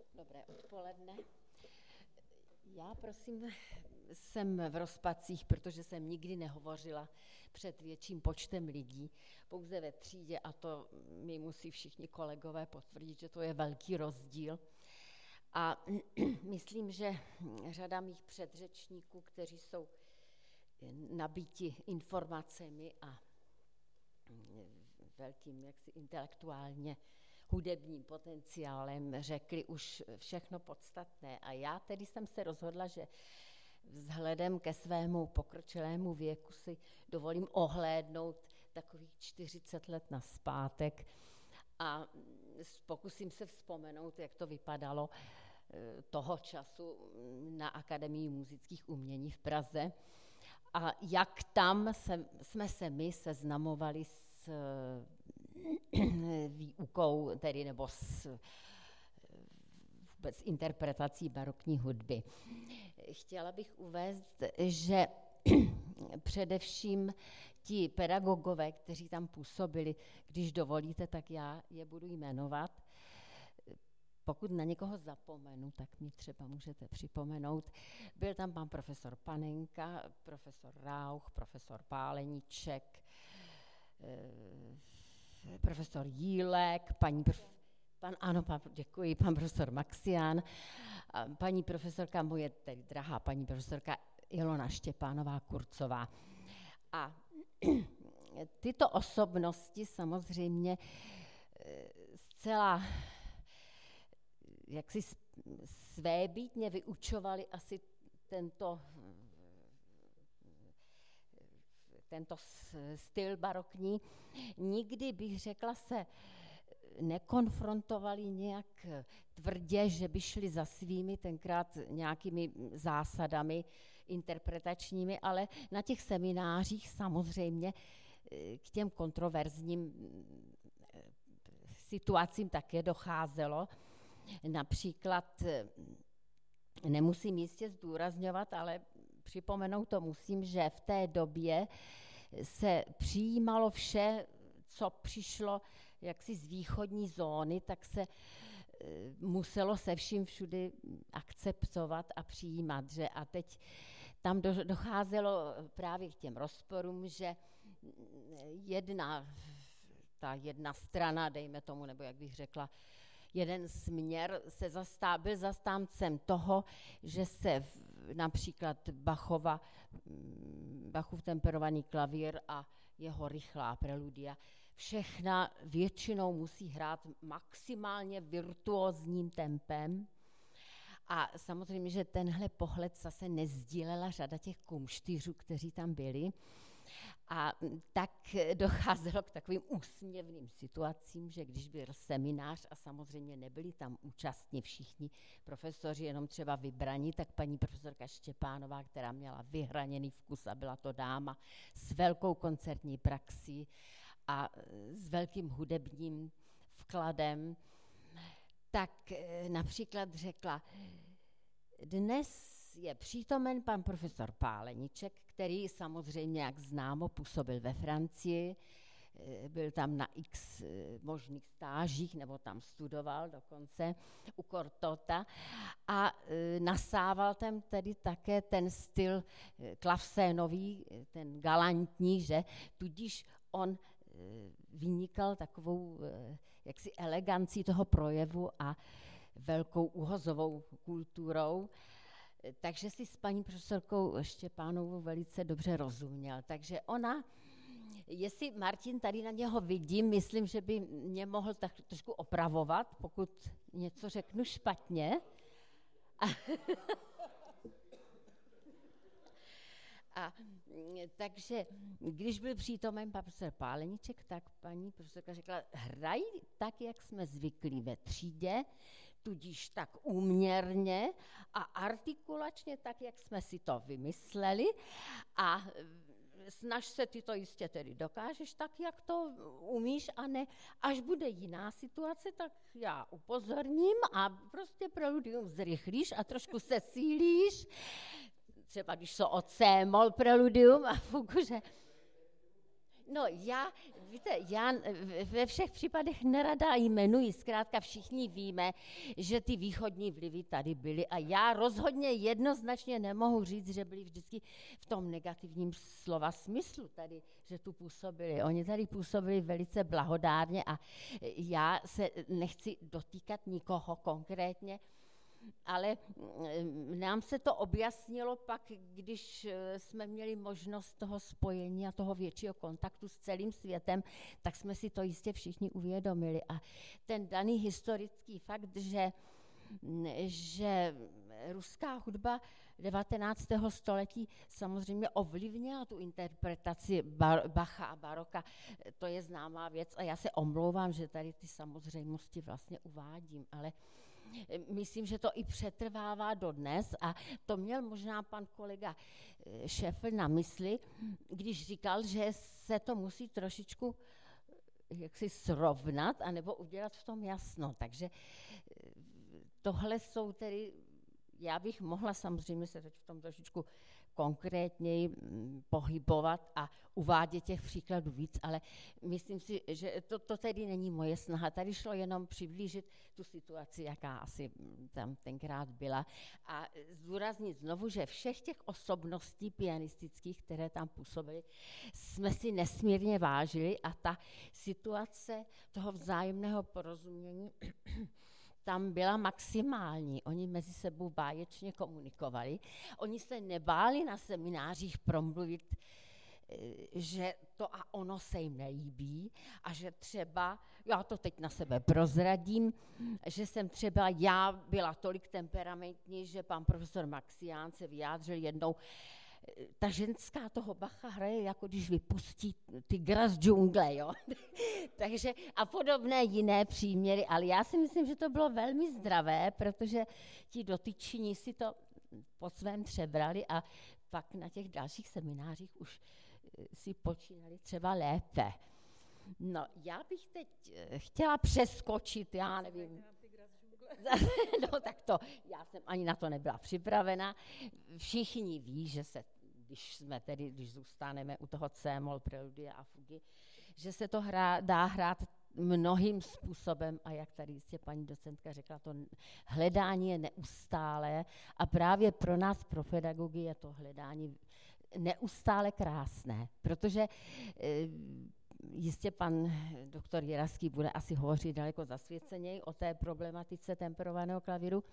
Dobré odpoledne. Já prosím jsem v rozpacích, protože jsem nikdy nehovořila před větším počtem lidí, pouze ve třídě a to mi musí všichni kolegové potvrdit, že to je velký rozdíl. A myslím, že řada mých předřečníků, kteří jsou nabíti informacemi a velkým jaksi intelektuálně hudebním potenciálem, řekli už všechno podstatné. A já tedy jsem se rozhodla, že vzhledem ke svému pokročilému věku si dovolím ohlédnout takových 40 let nazpátek a pokusím se vzpomenout, jak to vypadalo toho času na Akademii múzických umění v Praze a jak tam jsme se my seznamovali s výukou, tedy nebo s vůbec interpretací barokní hudby. Chtěla bych uvést, že především ti pedagogové, kteří tam působili, když dovolíte, tak já je budu jmenovat. Pokud na někoho zapomenu, tak mi třeba můžete připomenout. Byl tam pan profesor Panenka, profesor Rauch, profesor Páleníček, profesor Jílek, děkuji, pan profesor Maxián, paní profesorka, moje tedy drahá paní profesorka Ilona Štěpánová-Kurcová. A tyto osobnosti samozřejmě zcela jaksi svébytně vyučovali asi tento styl barokní. Nikdy bych řekla se nekonfrontovali nějak tvrdě, že by šli za svými tenkrát nějakými zásadami interpretačními, ale na těch seminářích samozřejmě k těm kontroverzním situacím také docházelo. Například nemusím jistě zdůrazňovat, ale připomenout to musím, že v té době se přijímalo vše, co přišlo jaksi z východní zóny, tak se muselo se vším všudy akceptovat a přijímat. Že? A teď tam docházelo právě k těm rozporům, že ta jedna strana, dejme tomu, nebo jak bych řekla, jeden směr byl zastáncem toho, že se například Bachův temperovaný klavír a jeho rychlá preludia všechna většinou musí hrát maximálně virtuózním tempem. A samozřejmě, že tenhle pohled zase nezdílela řada těch kumštýřů, kteří tam byli. A tak docházelo k takovým úsměvným situacím, že když byl seminář a samozřejmě nebyli tam účastní všichni profesoři, jenom třeba vybraní, tak paní profesorka Štěpánová, která měla vyhraněný vkus a byla to dáma s velkou koncertní praxí a s velkým hudebním vkladem, tak například řekla, dnes je přítomen pan profesor Páleníček, který samozřejmě, jak známo, působil ve Francii, byl tam na x možných stážích, nebo tam studoval dokonce u Cortota a nasával tam tedy také ten styl klavsénový, ten galantní, že tudíž on vynikal takovou jaksi elegancí toho projevu a velkou uhozovou kulturou. Takže si s paní profesorkou Štěpánovou velice dobře rozuměl. Takže ona, jestli Martin tady na něho vidím, myslím, že by mě mohl tak trošku opravovat, pokud něco řeknu špatně. A takže když byl přítomen pan profesor Páleníček, tak paní profesorka řekla, hraj tak, jak jsme zvyklí ve třídě, tudíž tak úměrně a artikulačně tak, jak jsme si to vymysleli a snaž se, ty to jistě tedy dokážeš tak, jak to umíš a ne, až bude jiná situace, tak já upozorním a prostě preludium zrychlíš a trošku sesílíš, třeba když se océmol preludium a fuku, že No víte, já ve všech případech nerada jmenuji, zkrátka všichni víme, že ty východní vlivy tady byly a já rozhodně jednoznačně nemohu říct, že byli vždycky v tom negativním slova smyslu tady, že tu působili. Oni tady působili velice blahodárně a já se nechci dotýkat nikoho konkrétně, ale nám se to objasnilo pak, když jsme měli možnost toho spojení a toho většího kontaktu s celým světem, tak jsme si to jistě všichni uvědomili. A ten daný historický fakt, že ruská hudba 19. století samozřejmě ovlivnila tu interpretaci Bacha a baroka, to je známá věc a já se omlouvám, že tady ty samozřejmosti vlastně uvádím, ale myslím, že to i přetrvává dodnes a to měl možná pan kolega Šefl na mysli, když říkal, že se to musí trošičku jaksi srovnat anebo udělat v tom jasno. Takže tohle jsou tedy, já bych mohla samozřejmě se teď v tom trošičku konkrétněji pohybovat a uvádět těch příkladů víc, ale myslím si, že to tedy není moje snaha. Tady šlo jenom přiblížit tu situaci, jaká asi tam tenkrát byla a zdůraznit znovu, že všech těch osobností pianistických, které tam působily, jsme si nesmírně vážili a ta situace toho vzájemného porozumění tam byla maximální. Oni mezi sebou báječně komunikovali. Oni se nebáli na seminářích promluvit, že to a ono se jim nelíbí a že třeba, já to teď na sebe prozradím, že jsem třeba já byla tolik temperamentní, že pan profesor Maxián se vyjádřil jednou, ta ženská toho Bacha hraje, jako když vypustí tygra z džungle, jo. Takže a podobné jiné příměry, ale já si myslím, že to bylo velmi zdravé, protože ti dotyční si to po svém přebrali a pak na těch dalších seminářích už si počínali třeba lépe. No, já bych teď chtěla přeskočit, já nevím. No tak to, já jsem ani na to nebyla připravena. Všichni ví, že se, když zůstaneme u toho C-moll, preludia a fugy, že se to dá hrát mnohým způsobem a jak tady jistě paní docentka řekla, to hledání je neustálé a právě pro nás, pro pedagogy, je to hledání neustále krásné, protože jistě pan doktor Jiraský bude asi hovořit daleko zasvěceněji o té problematice temperovaného klavíru,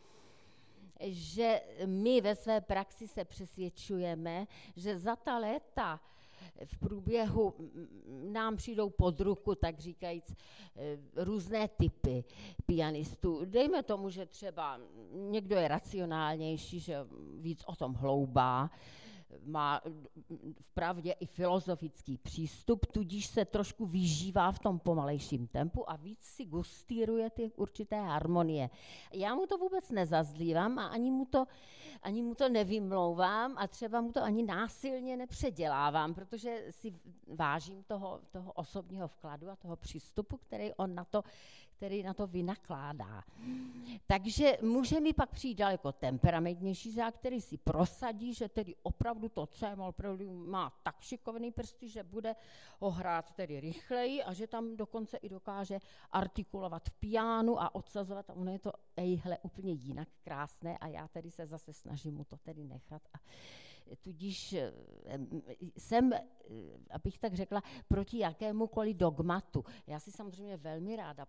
že my ve své praxi se přesvědčujeme, že za ta léta v průběhu nám přijdou pod ruku, tak říkajíc, různé typy pianistů. Dejme tomu, že třeba někdo je racionálnější, že víc o tom hloubá, má vpravdě i filozofický přístup, tudíž se trošku vyžívá v tom pomalejším tempu a víc si gustíruje ty určité harmonie. Já mu to vůbec nezazlívám a ani mu to nevymlouvám a třeba mu to ani násilně nepředělávám, protože si vážím toho osobního vkladu a toho přístupu, který on na to vynakládá. Takže může mi pak přijít daleko temperamentnější žák, který si prosadí, že tedy opravdu to C-moll preludium má tak šikovný prsty, že bude ho hrát tedy rychleji a že tam dokonce i dokáže artikulovat v pianu a odsazovat a ono je to úplně jinak krásné a já tedy se zase snažím mu to tedy nechat a tudíž jsem, abych tak řekla, proti jakémukoliv dogmatu. Já si samozřejmě velmi ráda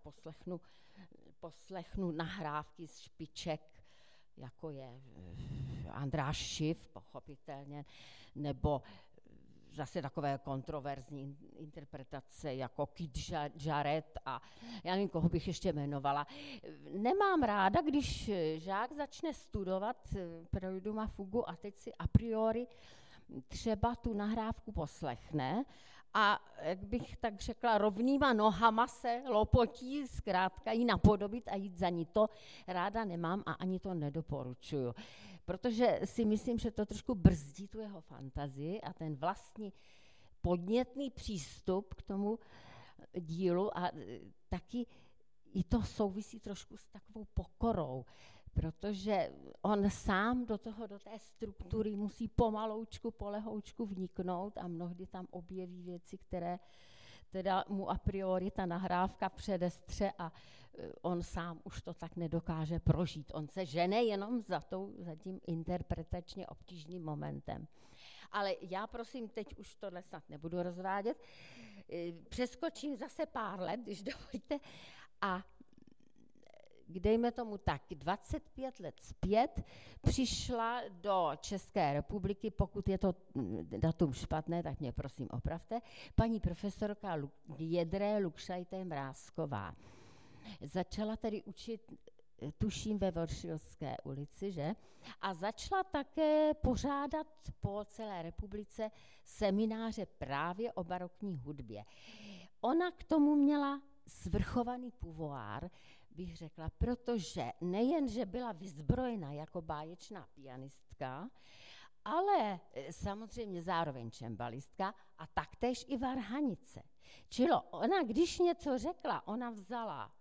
poslechnu nahrávky z špiček, jako je András Schiff, pochopitelně, nebo zase takové kontroverzní interpretace jako Keith Jarrett a já nevím, koho bych ještě jmenovala. Nemám ráda, když žák začne studovat preludium a fugu a teď si a priori třeba tu nahrávku poslechne a, jak bych tak řekla, rovnýma nohama se lopotí, zkrátka ji napodobit a jít za ní. To ráda nemám a ani to nedoporučuju. Protože si myslím, že to trošku brzdí tu jeho fantazii a ten vlastní podnětný přístup k tomu dílu a taky i to souvisí trošku s takovou pokorou. protože on sám do té struktury musí pomaloučku, polehoučku vniknout a mnohdy tam objeví věci, které teda mu a priori ta nahrávka předestře a on sám už to tak nedokáže prožít. On se žene jenom za tím interpretačně obtížným momentem. Ale já prosím, teď už tohle snad nebudu rozvádět, přeskočím zase pár let, když dovolíte, a dejme tomu tak, 25 let zpět přišla do České republiky, pokud je to datum špatné, tak mě prosím opravte, paní profesorka Jedré Lukšajté Mrázková. Začala tedy učit, tuším, ve Voršilské ulici, že? A začala také pořádat po celé republice semináře právě o barokní hudbě. Ona k tomu měla svrchovaný pouvoir, bych řekla, protože nejen, že byla vyzbrojena jako báječná pianistka, ale samozřejmě zároveň čembalistka a taktéž i varhanice. Čili ona, když něco řekla, ona vzala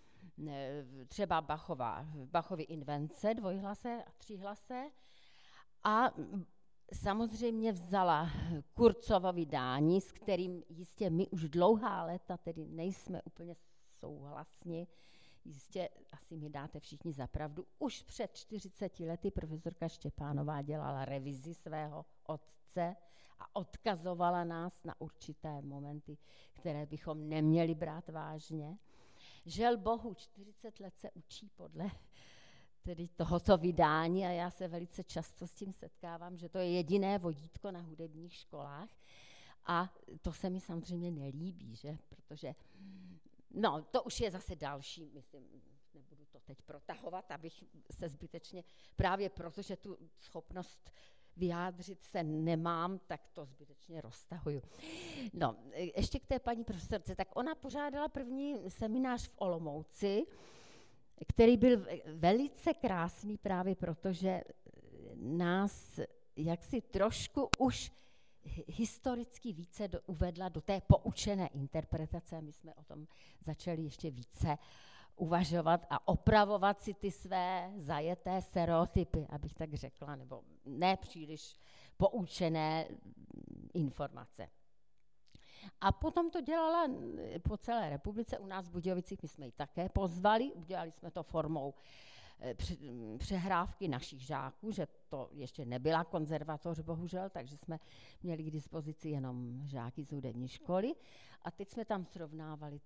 třeba Bachovy invence, dvojhlasé a tříhlasé, a samozřejmě vzala Kurzovo vydání, s kterým jistě my už dlouhá léta tedy nejsme úplně souhlasni. Jistě asi mi dáte všichni za pravdu. Už před 40 lety profesorka Štěpánová dělala revizi svého otce a odkazovala nás na určité momenty, které bychom neměli brát vážně. Žel bohu, 40 let se učí podle tedy tohoto vydání a já se velice často s tím setkávám, že to je jediné vodítko na hudebních školách a to se mi samozřejmě nelíbí, že? Protože no, to už je zase další, myslím, nebudu to teď protahovat, abych se zbytečně, právě protože tu schopnost vyjádřit se nemám, tak to zbytečně roztahuju. No, ještě k té paní profesorce, tak ona pořádala první seminář v Olomouci, který byl velice krásný právě proto, že nás jaksi trošku už historicky více uvedla do té poučené interpretace. My jsme o tom začali ještě více uvažovat a opravovat si ty své zajeté stereotypy, abych tak řekla, nebo ne příliš poučené informace. A potom to dělala po celé republice, u nás v Budějovicích, my jsme ji také pozvali, udělali jsme to formou přehrávky našich žáků, že to ještě nebyla konzervatoř, bohužel, takže jsme měli k dispozici jenom žáky z hudební školy a teď jsme tam srovnávali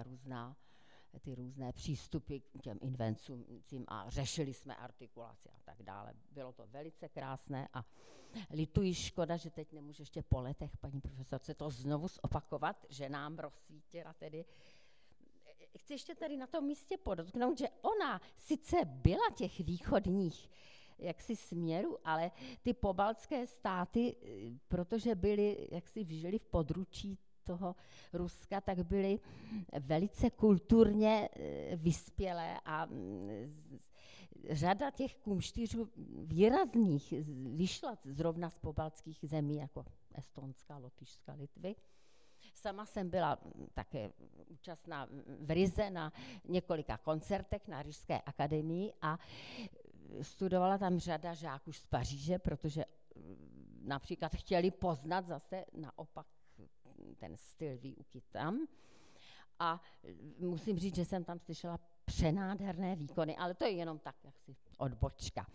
ty různé přístupy k těm invencím a řešili jsme artikulaci a tak dále. Bylo to velice krásné a lituji, škoda, že teď nemůžu ještě po letech paní profesorce to znovu zopakovat, že nám rozsvítila tedy. Chci ještě tady na tom místě podotknout, že ona sice byla těch východních jaksi směrů, ale ty pobaltské státy, protože byly, jaksi žili v područí toho Ruska, tak byly velice kulturně vyspělé a řada těch kumštyřů výrazných vyšla zrovna z pobaltských zemí, jako Estonska, Lotyšska, Litvy. Sama jsem byla také účastná v Rize na několika koncertech na Rižské akademii a studovala tam řada žáků z Paříže, protože například chtěli poznat zase naopak ten styl výuky tam. A musím říct, že jsem tam slyšela přenádherné výkony, ale to je jenom tak jaksi odbočka.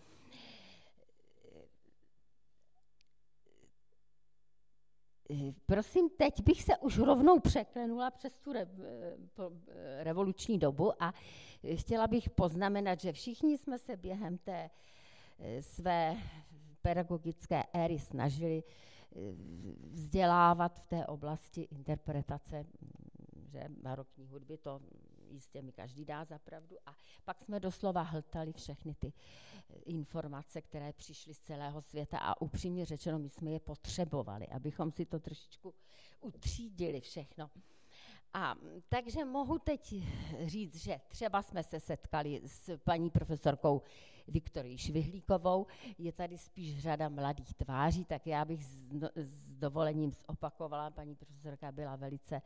Prosím, teď bych se už rovnou překlenula přes tu revoluční dobu a chtěla bych poznamenat, že všichni jsme se během té své pedagogické éry snažili vzdělávat v té oblasti interpretace, že barokní hudby, to jistě mi každý dá za pravdu. A pak jsme doslova hltali všechny ty informace, které přišly z celého světa a upřímně řečeno, my jsme je potřebovali, abychom si to trošičku utřídili všechno. A takže mohu teď říct, že třeba jsme se setkali s paní profesorkou Viktorií Švihlíkovou, je tady spíš řada mladých tváří, tak já bych s dovolením zopakovala, paní profesorka byla velice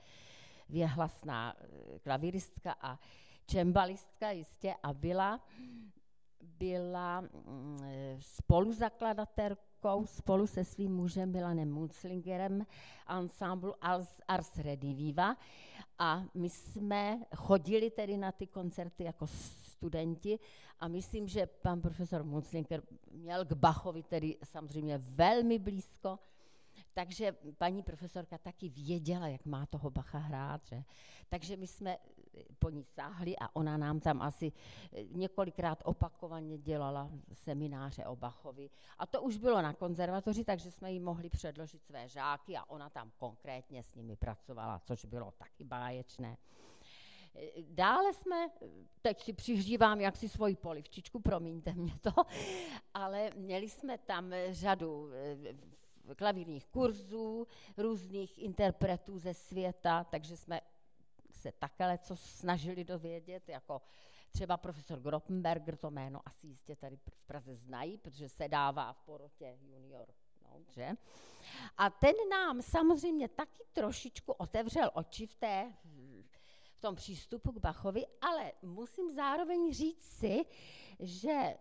věhlasná klavíristka a čembalistka jistě a byla byla spoluzakladatelkou spolu se svým mužem Milanem Munzlingerem ansamblu Ars Rediviva a my jsme chodili tedy na ty koncerty jako studenti a myslím, že pan profesor Munzlinger měl k Bachovi tedy samozřejmě velmi blízko, takže paní profesorka taky věděla, jak má toho Bacha hrát, že? Takže my jsme po ní sáhli a ona nám tam asi několikrát opakovaně dělala semináře o Bachovi. A to už bylo na konzervatoři, takže jsme jí mohli předložit své žáky a ona tam konkrétně s nimi pracovala, což bylo taky báječné. Dále jsme, teď si přihřívám jaksi svoji polivčičku, promiňte mě to, ale měli jsme tam řadu klavírních kurzů, různých interpretů ze světa, takže jsme se takhle co snažili dovědět, jako třeba profesor Groppenberger, to jméno asi jistě tady v Praze znají, protože se dává v porotě junior. No, že? A ten nám samozřejmě taky trošičku otevřel oči v tom přístupu k Bachovi, ale musím zároveň říct si, že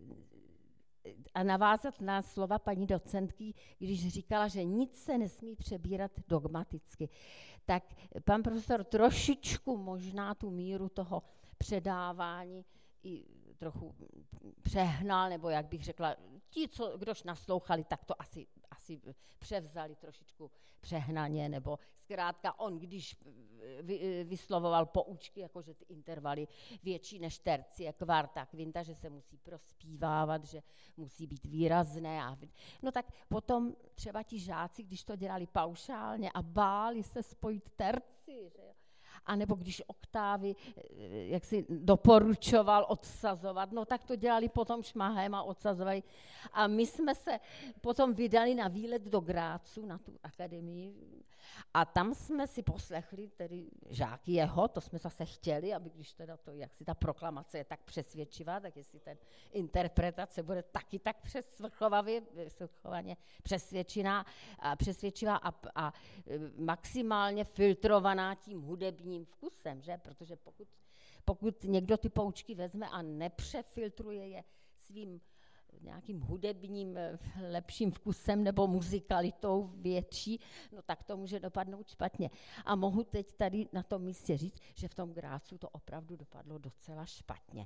a navázat na slova paní docentky, když říkala, že nic se nesmí přebírat dogmaticky, tak pan profesor trošičku možná tu míru toho předávání i trochu přehnal, nebo jak bych řekla, kdož naslouchali, tak to asi převzali trošičku přehnaně, nebo zkrátka on, když vyslovoval poučky, jakože ty intervaly větší než tercie, kvarta, kvinta, že se musí prospívávat, že musí být výrazné. No tak potom třeba ti žáci, když to dělali paušálně a báli se spojit terci, že jo? A nebo když oktávy, jak si doporučoval odsazovat, no tak to dělali potom šmahem a odsazovali. A my jsme se potom vydali na výlet do Grácu, na tu akademii, a tam jsme si poslechli tedy žáky jeho, to jsme zase chtěli, aby když teda to, jak si ta proklamace je tak přesvědčivá, tak jestli ten interpretace bude taky tak svrchovaně přesvědčivá a maximálně filtrovaná tím hudebním vkusem, že? Protože pokud někdo ty poučky vezme a nepřefiltruje je svým nějakým hudebním lepším vkusem nebo muzikalitou větší, no tak to může dopadnout špatně. A mohu teď tady na tom místě říct, že v tom Grácu to opravdu dopadlo docela špatně.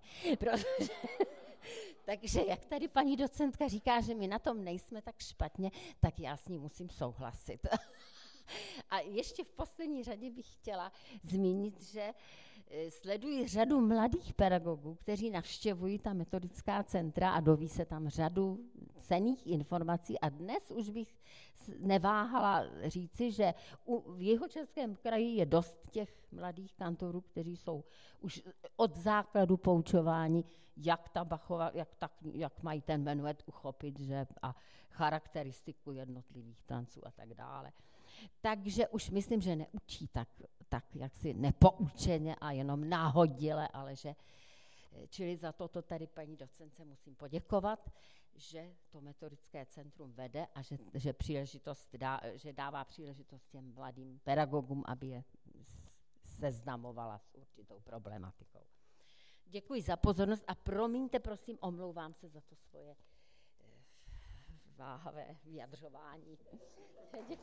Takže jak tady paní docentka říká, že my na tom nejsme tak špatně, tak já s ní musím souhlasit. A ještě v poslední řadě bych chtěla zmínit, že sleduji řadu mladých pedagogů, kteří navštěvují ta metodická centra a doví se tam řadu cenných informací a dnes už bych neváhala říci, že v Jihočeském kraji je dost těch mladých kantorů, kteří jsou už od základu poučováni, jak ta Bachova, jak mají ten menuet uchopit, že, a charakteristiku jednotlivých tanců a tak dále. Takže už myslím, že neučí tak jaksi nepoučeně a jenom náhodile, ale že, čili za toto tady paní docence musím poděkovat, že to metodické centrum vede a že dává příležitost těm mladým pedagogům, aby je seznamovala s určitou problematikou. Děkuji za pozornost a promiňte, prosím, omlouvám se za to svoje váhavé vyjadřování. Děkuji.